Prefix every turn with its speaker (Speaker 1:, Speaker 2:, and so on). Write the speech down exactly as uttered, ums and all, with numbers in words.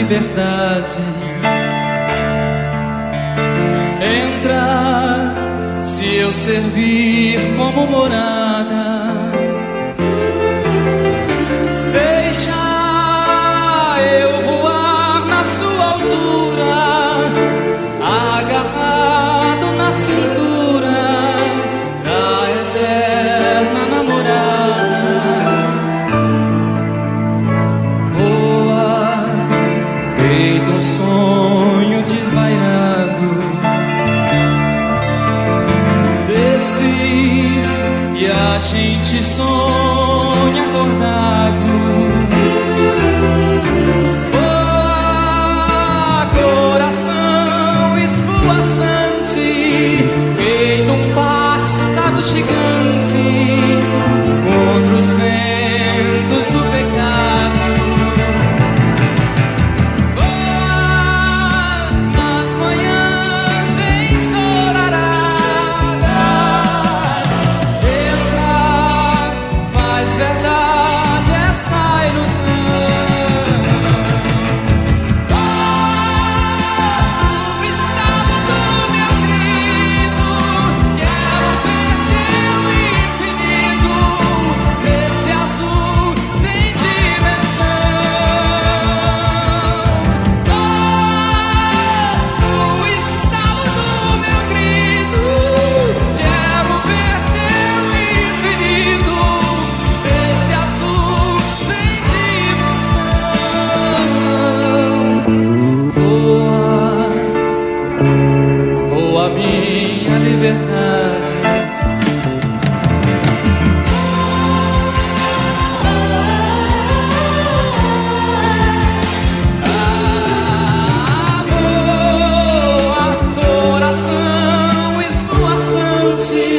Speaker 1: liberdade. Entra se eu servir como morada. Deixa eu voar na sua altura, agarrado na cintura da eterna namorada. Voa feito um sonho desvairado, desses e a gente sonha acordado. Voa, coração esvoaçante, feito um pássaro gigante contra os ventos do pecado. Voa nas manhãs ensolaradas, entra, faz verdade essa ilusão. O estado do meu grito, quero ver teu infinito, esse azul sem dimensão. O estado do meu grito, quero ver teu infinito, esse azul sem dimensão. Voa, voa minha liberdade. Ah, voa, coração esvoaçante,